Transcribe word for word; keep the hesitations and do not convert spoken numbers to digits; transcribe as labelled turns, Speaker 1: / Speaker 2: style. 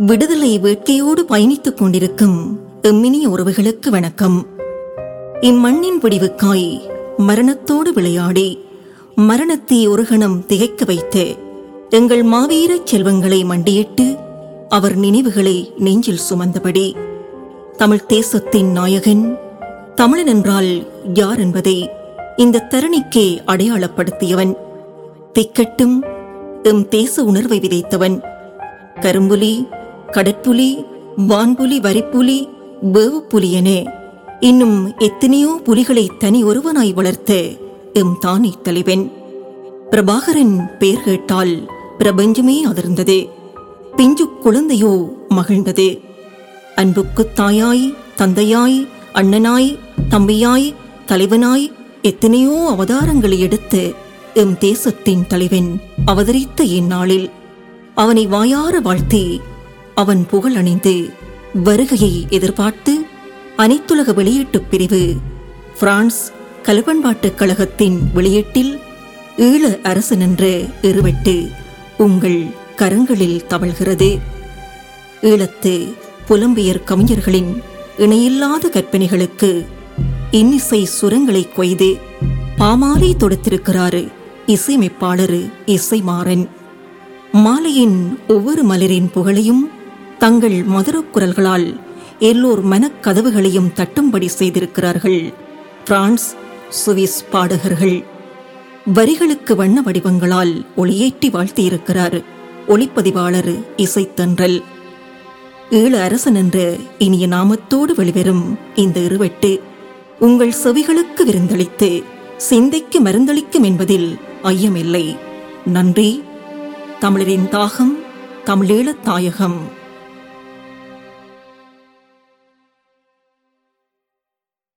Speaker 1: விடுதலை வேட்கையோடு பயணித்துக் கொண்டிருக்கும் எம்மினிய உறவுகளுக்கு வணக்கம். இம்மண்ணின் பிடிவுக்காய் மரணத்தோடு விளையாடி மரணத்தை ஒரு கணம் திகைக்க வைத்து எங்கள் மாவீர செல்வங்களை மண்டியிட்டு அவர் நினைவுகளை நெஞ்சில் சுமந்தபடி தமிழ் தேசத்தின் நாயகன் தமிழன் என்றால் யார் என்பதை இந்த தரணிக்கே அடையாளப்படுத்தியவன், திக்கட்டும் எம் தேச உணர்வை விதைத்தவன், கரும்புலி, கடற்புலி, வான்புலி, வரிப்புலி, வேவுப்புலி என இன்னும் எத்தனையோ புலிகளை தனி ஒருவனாய் வளர்த்த எம் தானே தலைவன். பிரபாகரன் பெயர் கேட்டால் பிரபஞ்சமே அதிர்ந்தது, பிஞ்சு குழந்தையோ மகிழ்ந்தது. அன்புக்குத் தாயாய், தந்தையாய், அண்ணனாய், தம்பியாய், தலைவனாய் எத்தனையோ அவதாரங்களை எடுத்து எம் தேசத்தின் தலைவன் அவதரித்த இந்நாளில் அவனை வாயார வாழ்த்தி அவன் புகழ் அணிந்து வருகையை எதிர்பார்த்து அனைத்துலக வெளியீட்டுப் பிரிவு பிரான்ஸ் கலப்பண்பாட்டுக் கழகத்தின் வெளியீட்டில் ஈழ அரசன் என்ற இருவெட்டு உங்கள் கரங்களில் தவழ்கிறது. ஈழத்து புலம்பெயர் கவிஞர்களின் இணையில்லாத கற்பனைகளுக்கு இன்னிசை சுரங்களை கொய்து பாமாலை தொடுத்திருக்கிறார் இசையமைப்பாளர் இசைமாறன். மாலையின் ஒவ்வொரு மலரின் புகழையும் தங்கள் மதுரக் குரல்களால் எல்லோர் மனக்கதவுகளையும் தட்டும்படி செய்திருக்கிறார்கள் பிரான்ஸ் சுவிஸ் பாடகர்கள். வரிகளுக்கு வண்ண வடிவங்களால் ஒளியேற்றி வாழ்த்தியிருக்கிறார் ஒளிப்பதிவாளர் இசைத்தன்றல். ஈழ அரசன் என்ற இனிய நாமத்தோடு வெளிவரும் இந்த இருவெட்டு உங்கள் செவிகளுக்கு விருந்தளித்து சிந்தைக்கு மருந்தளிக்கும் என்பதில் ஐயமில்லை. நன்றி. தமிழரின் தாகம், தமிழீழத் தாயகம்.